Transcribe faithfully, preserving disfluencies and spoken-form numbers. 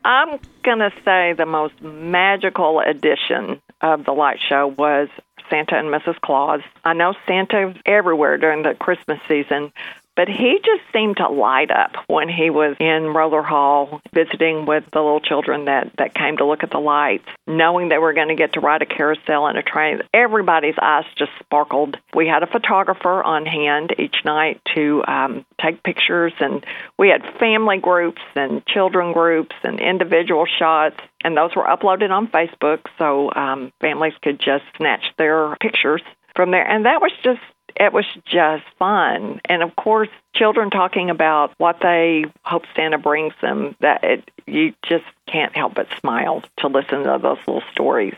I'm going to say the most magical edition of the light show was Santa and Missus Claus. I know Santa's everywhere during the Christmas season, but he just seemed to light up when he was in Roller Hall visiting with the little children that, that came to look at the lights, knowing they were going to get to ride a carousel and a train. Everybody's eyes just sparkled. We had a photographer on hand each night to um, take pictures, and we had family groups and children groups and individual shots, and those were uploaded on Facebook, so um, families could just snatch their pictures from there. And that was just It was just fun. And, of course, children talking about what they hope Santa brings them, that it, you just can't help but smile to listen to those little stories.